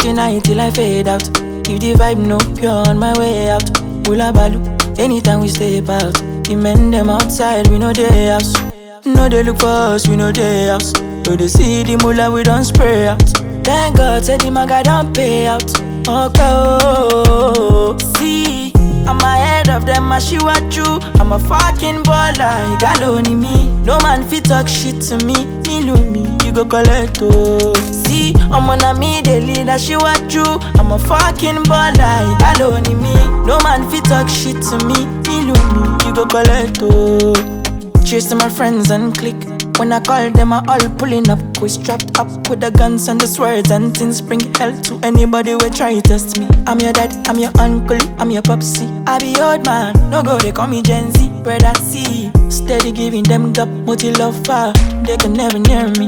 getting high till I fade out. If the vibe no pure on my way out. Hula balu, anytime we step out. The men them outside, we know they house. No they look for us, we know they house. So they see the mullah, we don't spray out. Thank God, said the maga don't pay out. Okay, oh, see, I'm ahead of them, I see what you. I'm a fucking baller, you got only me. No man fit talk shit to me. Me know me, you go collect oh. See, I'm on a me, they lead, I see what you. I'm a fucking baller, you got only me. No man fit talk shit to me. Me know me, you go collect oh. Cheers to my friends and click. When I call them, I all pulling up. We strapped up with the guns and the swords and things. Bring hell to anybody who try to test me. I'm your dad, I'm your uncle, I'm your popsy. I be old man, no go, they call me Gen Z. Brother C, steady giving them gap, multi love far. They can never near me.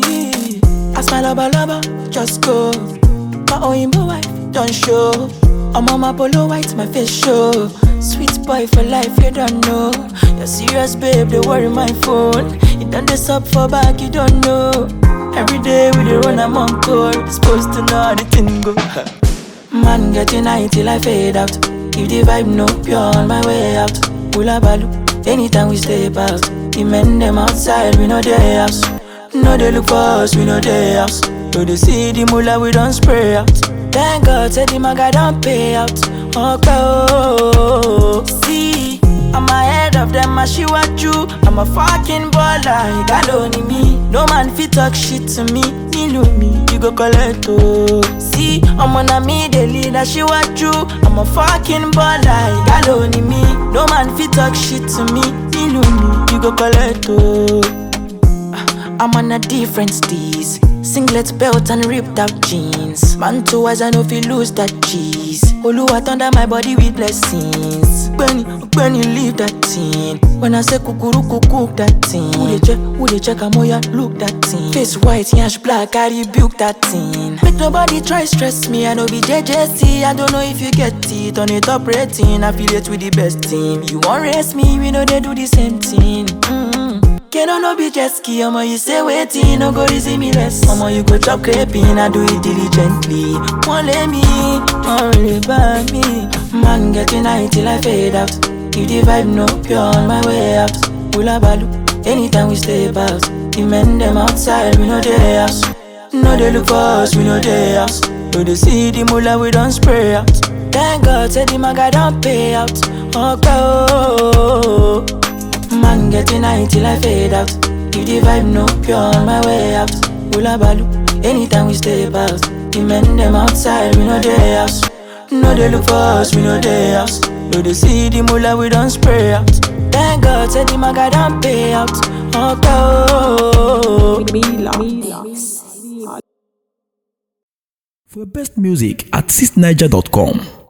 I smile lover, just go. My own wife, don't show. I'm on my polo white, my face show. Sweet boy for life, you don't know. You're serious, babe, they worry my phone. You done this up for back, you don't know. Every day we dey run among court. Supposed to know how the thing go. Man getting high till I fade out. If the vibe no pure on my way out. Hula balu, anytime we step out. The men them outside, we know their house. No they look for us, we know their house. So they see the mullah, we don't spray out. Thank God, said the maga don't pay out. Okay, oh, see, I'm ahead of them, I see what you. I'm a fucking baller, you got only me. No man fit talk shit to me. Me know me, you go collect oh. See, I'm on a me, they lead, I see what you. I'm a fucking baller, you got only me. No man fit talk shit to me. Me know me, you go collect oh. I'm on a different steez. Singlet belt and ripped out jeans. Man too wise, I know if you lose that cheese. Oluwa under my body with blessings. When you leave that thing. When I say kukuru cook that thing. Who they check a moya, look that thing. Face white, yash black, I rebuke that thing. Make nobody try stress me, I know be JJC. I don't know if you get it. On a top rating, affiliate with the best team. You won't race me, we know they do the same thing. Can no be jet ski, omo you say waiting, no go easy me less. Omo you go chop crepin, I do it diligently. Won't let me, don't really buy me. Man getting high till I fade out. If the vibe no pure on my way out. Hula balu, anytime we step out. The men them outside, we know their house. No they look for us, we know their house. So they see the mullah, we don't spray out. Thank God, said the maga don't pay out. Okay, oh. Man getting high till I fade out. If the vibe no pure on my way out. Hula balu, anytime we step out. The men them outside, we know their house. No they look for us, we know their house. So they see the mullah, we don't spray out. Thank God, said the maga don't pay out. Okay, oh. For best music at cisniger.com.